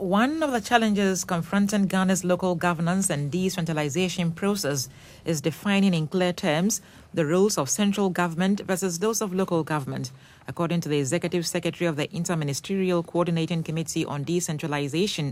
One of the challenges confronting Ghana's local governance and decentralization process is defining in clear terms the roles of central government versus those of local government. According to the Executive Secretary of the Interministerial Coordinating Committee on Decentralization,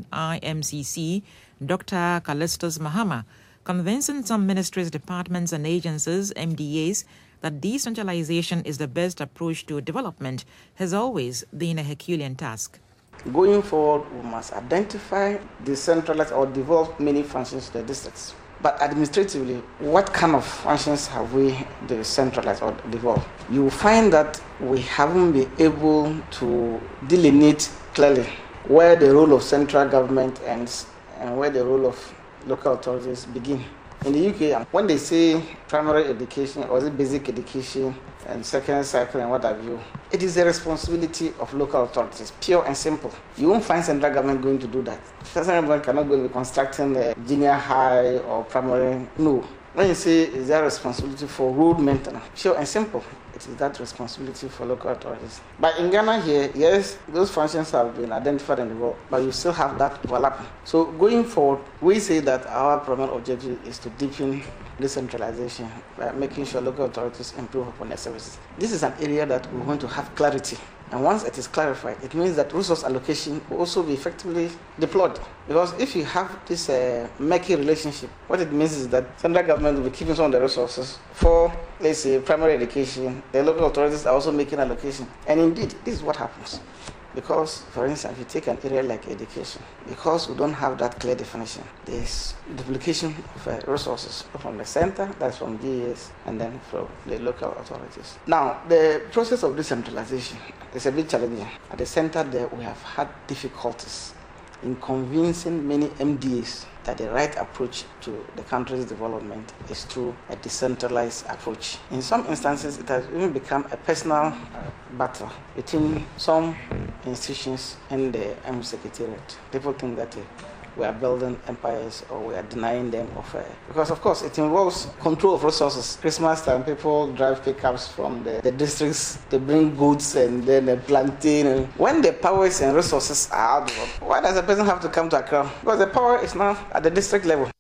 IMCC, Dr. Callistus Mahama, convincing some ministries, departments and agencies, MDAs, that decentralization is the best approach to development has always been a Herculean task. Going forward, we must identify, decentralize or devolve many functions to the districts. But administratively, what kind of functions have we decentralized or devolved? You will find that we haven't been able to delineate clearly where the role of central government ends and where the role of local authorities begin. In the UK, when they say primary education or the basic education and second cycle and what have you, it is the responsibility of local authorities, pure and simple. You won't find central government going to do that. Central government cannot go to constructing the junior high or primary. No. When you say is there responsibility for road maintenance, pure and simple, it is that responsibility for local authorities. But in Ghana here, yes, those functions have been identified in the world, but you still have that overlapping. So going forward, we say that our primary objective is to deepen decentralization by making sure local authorities improve upon their services. This is an area that we want to have clarity. And once it is clarified, it means that resource allocation will also be effectively deployed. Because if you have this murky relationship, what it means is that central government will be keeping some of the resources for, let's say, primary education. The local authorities are also making allocation. And indeed, this is what happens. Because, for instance, if you take an area like education, because we don't have that clear definition, there's duplication of resources from the center, that's from GES, and then from the local authorities. Now, the process of decentralization is a bit challenging. At the center there, we have had difficulties in convincing many MDAs that the right approach to the country's development is through a decentralized approach. In some instances, it has even become a personal battle between some institutions and the M Secretariat. People think that we are building empires or we are denying them of because of course it involves control of resources. Christmas time, people drive pickups from the districts, they bring goods and then they plantain. And when the powers and resources are out, why does a person have to come to Accra? Because the power is now at the district level.